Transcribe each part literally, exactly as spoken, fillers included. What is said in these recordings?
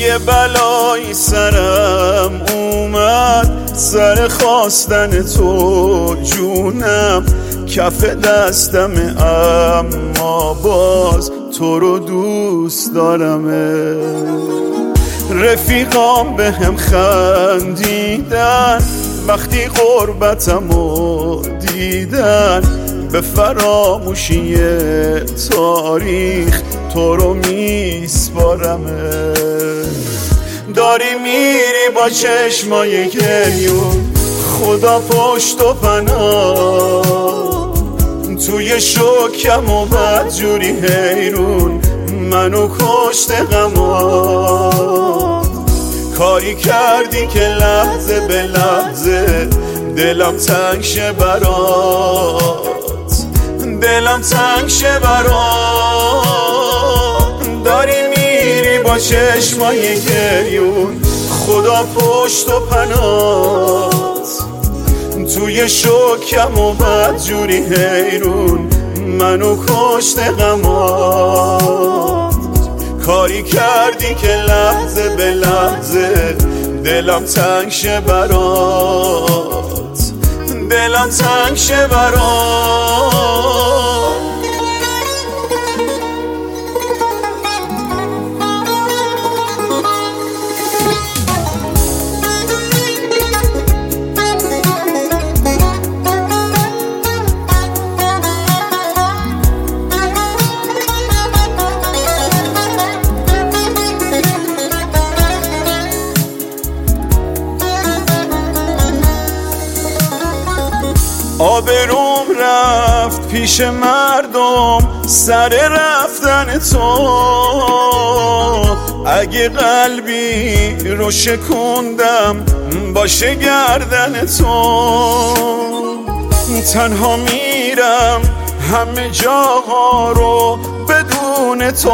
یه بلایی سرم اومد، سر خواستن تو جونم کف دستمه، اما باز تو رو دوست دارمه. رفیقام به هم خندیدن وقتی غربتمو دیدن، به فراموشی تاریخ تو رو میسپارمه. داری میری با چشمای گریون، خدا پشت و پناه، توی شکم و بدجوری حیرون منو کشت غما. کاری کردی که لحظه به لحظه دلم تنگ شه برات، دلم تنگ شه برات. داری میری با چشمای گریون، خدا پشت و پنات، توی شکم و بدجوری حیرون منو کشت غما. کاری کردی که لحظه به لحظه دلم تنگ شه برات، دلم تنگ شه برات. آبروم رفت پیش مردم سر رفتن تو، اگه قلبی رو شکوندم باشه گردن تو. تنها میرم همه جاها رو بدون تو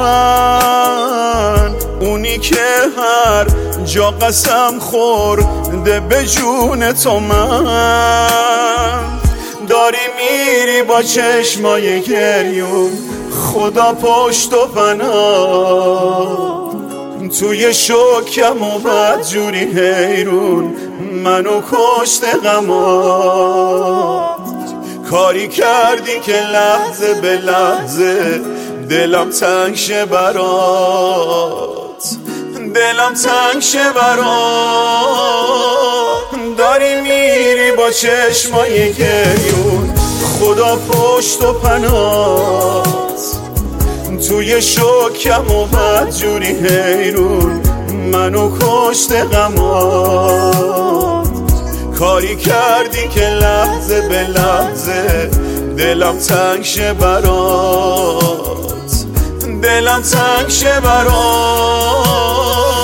من، اونی که هر جا قسم خورده به جون تو من. داری میری با چشمای گریون، خدا پشت و پناه، توی شکم و بدجوری حیرون منو کشت غما. کاری کردی که لحظه به لحظه دلم تنگ شه برات، دلم تنگ شه برات. داری میری با چشمای گریون، خدا پشت و پنات، توی شکم و بدجوری حیرون منو کشت غما. کاری کردی که لحظه به لحظه دلم تنگ شه برات، دلم تنگ شه برات.